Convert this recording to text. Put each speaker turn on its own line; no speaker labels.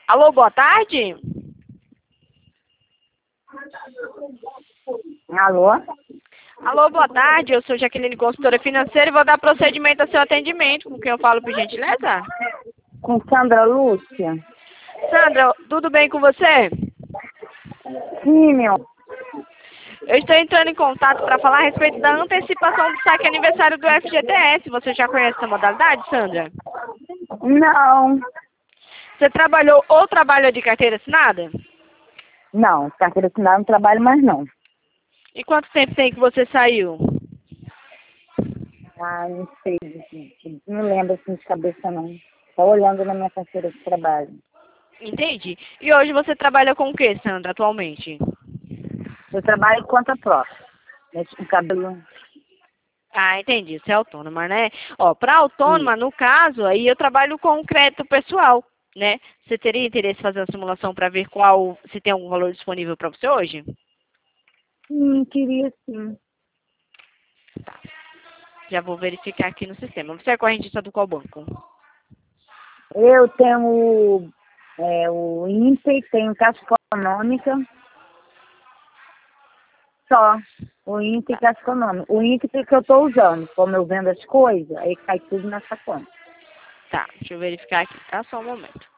Alô, boa tarde?
Alô?
Alô, boa tarde. Eu sou Jaqueline, consultora financeira, e vou dar procedimento ao seu atendimento. Com quem eu falo, por gentileza?
Com Sandra Lúcia?
Sandra, tudo bem com você?
Sim, meu.
Eu estou entrando em contato para falar a respeito da antecipação do saque aniversário do FGTS. Você já conhece essa modalidade, Sandra?
Não.
Você trabalhou ou trabalha de carteira assinada?
Não, carteira assinada não trabalho mais não.
E quanto tempo tem que você saiu?
Ah, não sei. Não lembro assim de cabeça não. Só olhando na minha carteira de trabalho.
Entendi. E hoje você trabalha com o que, Sandra, atualmente?
Eu trabalho conta própria. Mexo com cabelo.
Ah, entendi. Você é autônoma, né? Ó, para autônoma, no caso, aí eu trabalho com crédito pessoal, né? Você teria interesse em fazer uma simulação para ver se tem algum valor disponível para você hoje?
Queria sim.
Já vou verificar aqui no sistema. Você é correntista do qual banco?
Eu tenho o Inter, tenho Caixa Econômica. Só. O Inter e Caixa Econômica. O Inter que eu estou usando. Como eu vendo as coisas, aí cai tudo nessa conta.
Tá, deixa eu verificar aqui, tá? Só um momento.